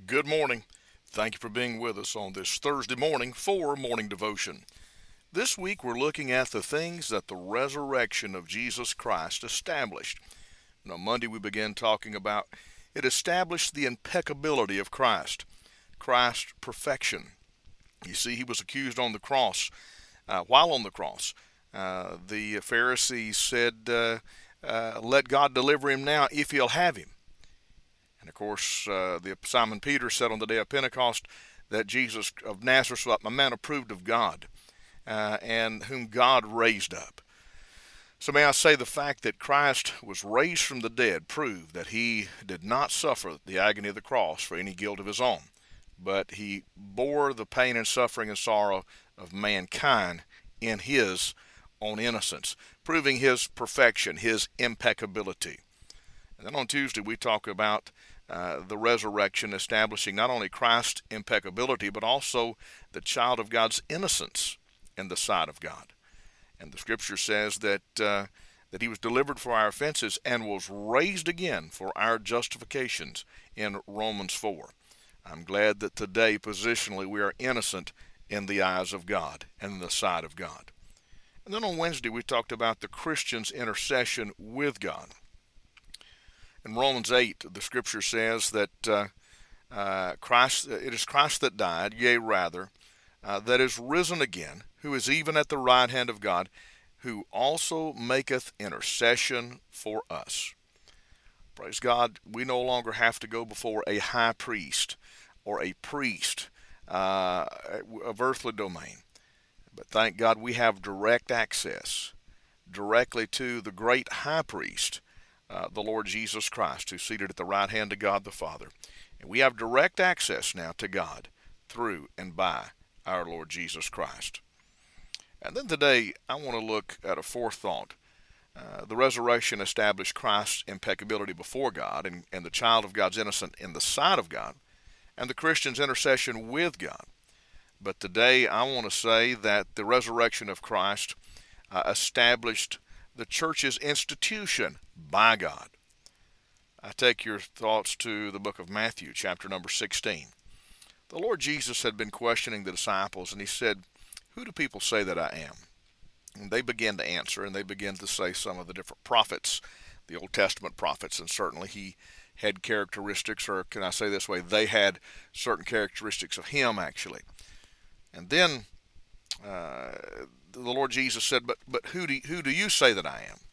Good morning. Thank you for being with us on this Thursday morning for Morning Devotion. This week we're looking at the things that the resurrection of Jesus Christ established. On Monday we began talking about it established the impeccability of Christ, Christ's perfection. You see, he was accused on the cross. While on the cross, the Pharisees said, let God deliver him now if he'll have him. And of course, Simon Peter said on the day of Pentecost that Jesus of Nazareth was a man approved of God, and whom God raised up. So may I say the fact that Christ was raised from the dead proved that he did not suffer the agony of the cross for any guilt of his own, but he bore the pain and suffering and sorrow of mankind in his own innocence, proving his perfection, his impeccability. And then on Tuesday we talk about the resurrection establishing not only Christ's impeccability, but also the child of God's innocence in the sight of God. And the scripture says that he was delivered for our offenses and was raised again for our justifications in Romans 4. I'm glad that today, positionally, we are innocent in the eyes of God and in the sight of God. And then on Wednesday, we talked about the Christian's intercession with God. In Romans 8, the scripture says that it is Christ that died, yea, rather, that is risen again, who is even at the right hand of God, who also maketh intercession for us. Praise God, we no longer have to go before a high priest or a priest of earthly domain. But thank God we have direct access directly to the great high priest, the Lord Jesus Christ, who's seated at the right hand of God the Father. And we have direct access now to God through and by our Lord Jesus Christ. And then today I want to look at a fourth thought. The resurrection established Christ's impeccability before God and the child of God's innocent in the sight of God, and the Christian's intercession with God. But today I want to say that the resurrection of Christ established the church's institution by God. I take your thoughts to the book of Matthew, chapter number 16. The Lord Jesus had been questioning the disciples, and he said, "Who do people say that I am?" And they began to answer, and they began to say some of the different prophets, the Old Testament prophets, and certainly he had characteristics, or can I say this way, they had certain characteristics of him, actually. And then the Lord Jesus said, but who do you say that I am?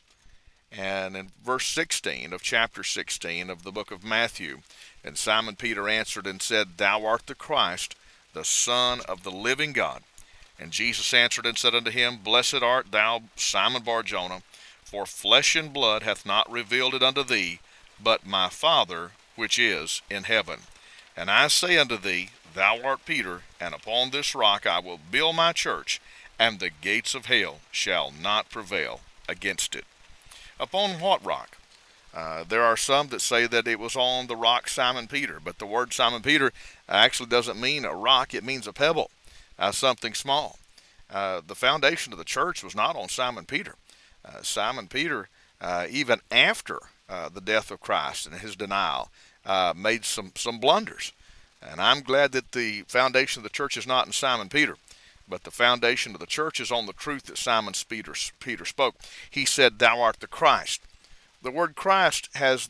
And in verse 16 of chapter 16 of the book of Matthew, and Simon Peter answered and said, Thou art the Christ, the Son of the living God. And Jesus answered and said unto him, Blessed art thou, Simon Bar-Jonah, for flesh and blood hath not revealed it unto thee, but my Father which is in heaven. And I say unto thee, Thou art Peter, and upon this rock I will build my church, and the gates of hell shall not prevail against it. Upon what rock? There are some that say that it was on the rock Simon Peter, but the word Simon Peter actually doesn't mean a rock, it means a pebble, something small. The foundation of the church was not on Simon Peter. Simon Peter, even after the death of Christ and his denial, made some blunders. And I'm glad that the foundation of the church is not in Simon Peter, but the foundation of the church is on the truth that Simon Peter spoke. He said, Thou art the Christ. The word Christ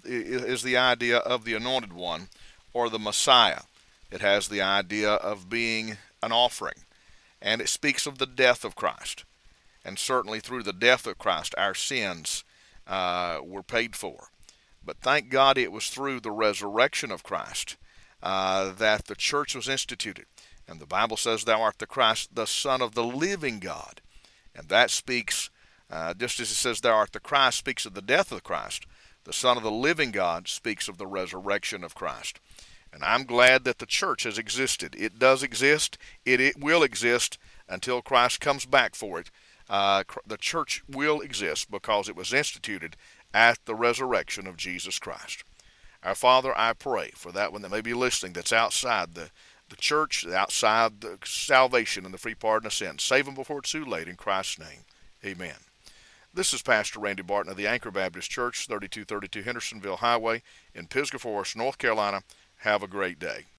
is the idea of the anointed one, or the Messiah. It has the idea of being an offering, and it speaks of the death of Christ. And certainly through the death of Christ, our sins were paid for. But thank God it was through the resurrection of Christ that the church was instituted. And the Bible says, Thou art the Christ, the Son of the living God. And that speaks, just as it says, Thou art the Christ, speaks of the death of Christ. The Son of the living God speaks of the resurrection of Christ. And I'm glad that the church has existed. It does exist. It will exist until Christ comes back for it. The church will exist because it was instituted at the resurrection of Jesus Christ. Our Father, I pray for that one that may be listening that's outside the church, outside the salvation and the free pardon of sin. Save them before it's too late, in Christ's name. Amen. This is Pastor Randy Barton of the Anchor Baptist Church, 3232 Hendersonville Highway in Pisgah Forest, North Carolina. Have a great day.